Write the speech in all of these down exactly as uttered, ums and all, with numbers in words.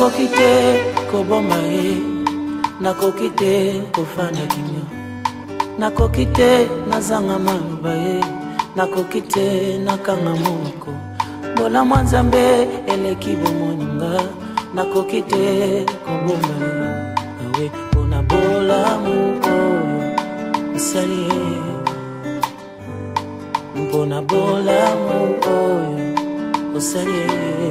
nakokite koboma ye, nakokite kofanya kimya, nakokite nazanga maluba ye, nakokite nakanga moko. Bola mwanzambe eleki bomoninga, nakokite koboma ye. Awe pona bola muko usali ye, mpona bola muko usali ye.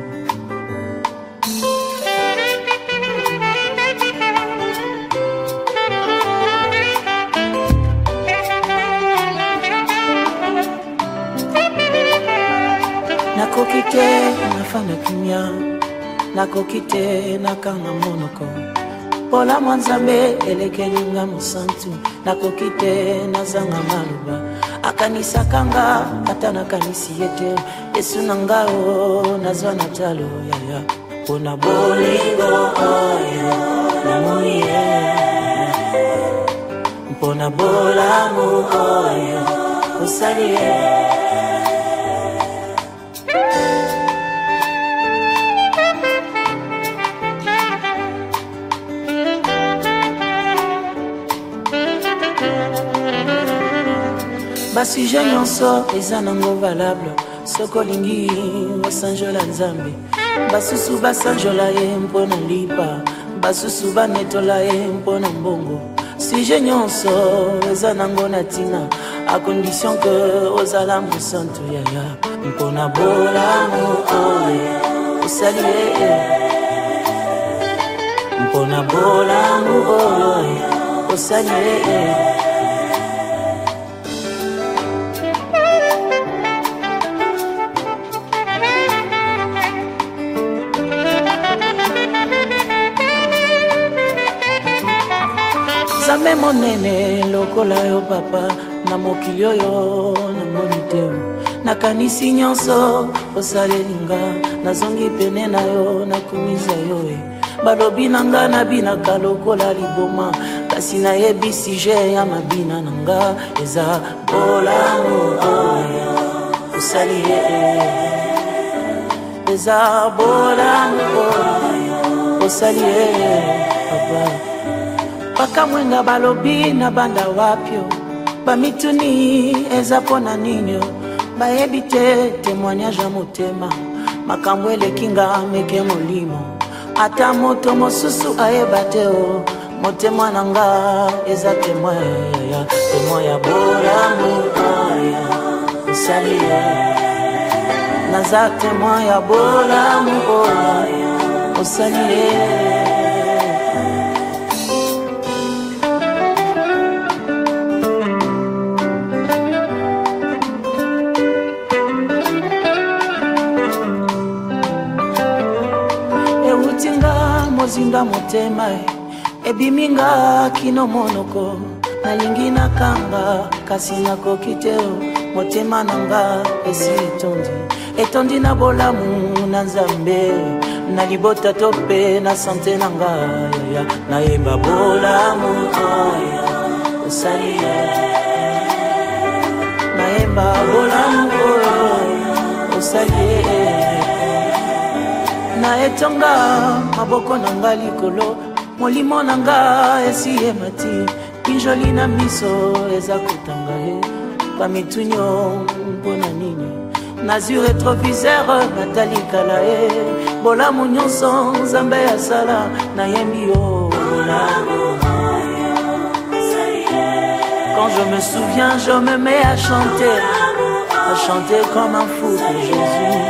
Nakokite nafana kimya, nakokite nakanga monoko. Pola mwanzambe elekelinga musantu, nakokite nazanga maluba. Akanisa kanga atana kanisi yete, Yesu nangao nazwa natalo yaya. Pona bolingo oyo namuye, mpona bola mu oyo usaliye. Basi nyonso eza nango valable, soko lingi wasanjola nzambe. Basusu basanjola ye mpona lipa, basusu banetola ye mpona mbongo. Sije nyonso eza nango na tina, a condition que ozala musantu yaya. Mpona bola mu oyo usali ye, mpona bola mu oyo usali ye. Zambe monene lokola yo papa, na mokili yo na moniteo. Nakanisi nyonso osalelinga, nazongi pene na yo nakumiza yo e. Balobi nanga na binaka lokola liboma, kasi na yebisi je ya mabina nanga. Eza bola mu oyo usali ye, eza bola mu oyo usali ye papa. Paka mwenga balobi na banda wapyo, bamituni eza pona ninyo. Baebite témoignage a motema, makambo elekinga meke molimo. Ata moto mosusu aebate o, motema nanga eza témoin ya, témoin ya bola mu oyo usali ye. Naza témoin ya bola mu oyo usali ye. Mozinga motema ebiminga kino monoko, nalingi nakanga kasi nakokiteo. Motema nanga esi etondi, etondi na bolamu na nzambe, na libota tope na sante nanga ya. Nayeba bolamu oyo usali ye, nayeba bolamu oyo usali ye. Na etonga maboko nanga likolo, molimo nanga esi emati. Pinjoli na miso eza kotanga ye, pamitunyo mpona nini. Nazi retroviseur natalikala ye, bolamu nyonso nzambe ya sala nayembi yo. Quand je me souviens, je me mets à chanter, à chanter comme un fou pour Jésus.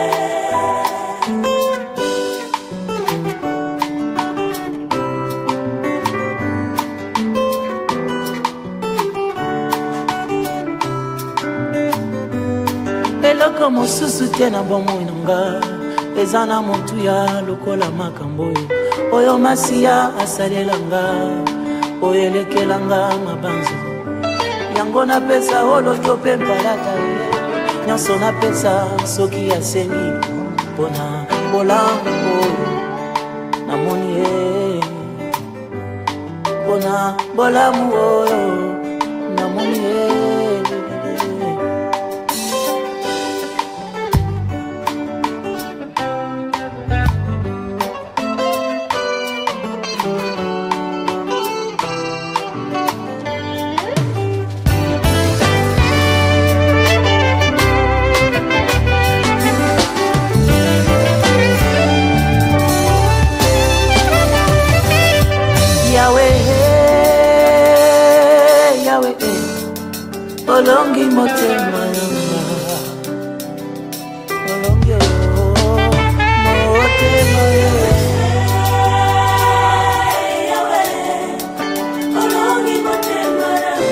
Eloko mosusu te na bomoi nanga, eza na motu ya lokola makambo oyo. Oyo masiya asalelanga, oyo elekelanga mabanzo. Yango napesa oloto pe mpalata ye, nyonso napesa soki aseni. Pona bolamu oyo namoni ye, pona bolamu oyo namoni ye. olongi motema nanga olongi motema olongi motema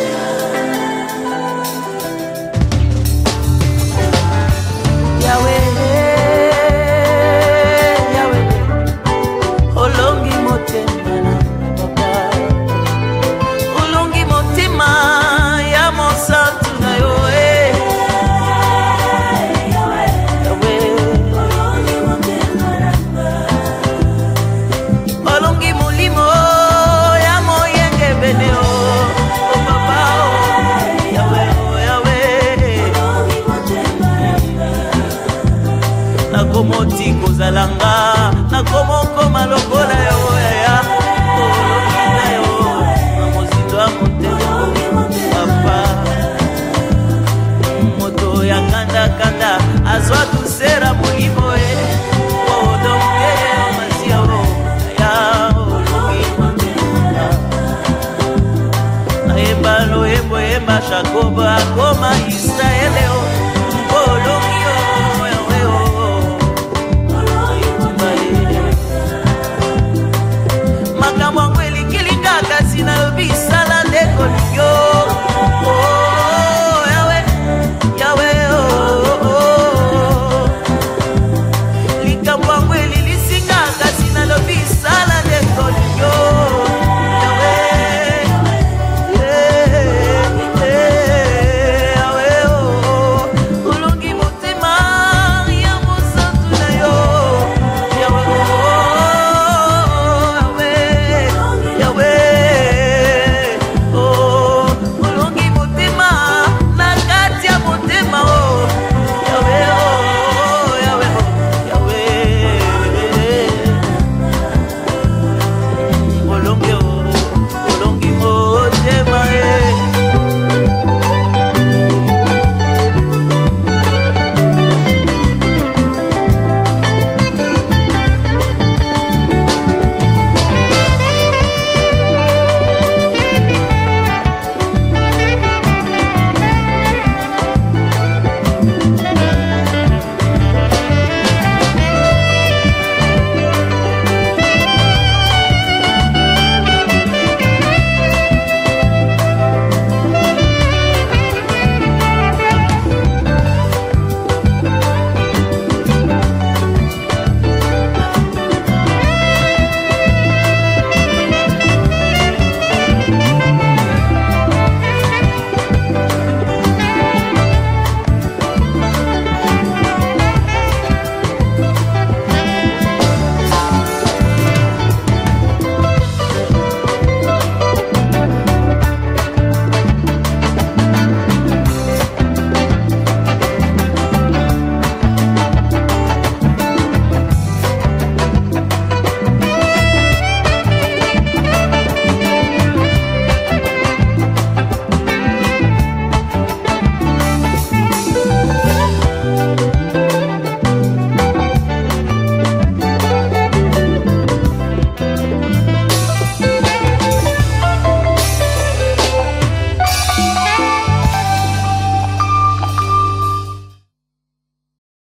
Yahweh Yahweh olongi motema papa olongi motema ya mosantu na yo eh olongi molimo ya moyenge bene o papa Yahweh Yahweh nakomoti kozalanga nakomokoma lokola yo ya olongi yo mozindo ya motema papa moto ya kanda kanda azwa tusera molimo e odonke masia o ya olongi motema ayeba lo ebo eba Jacob akoma Israele o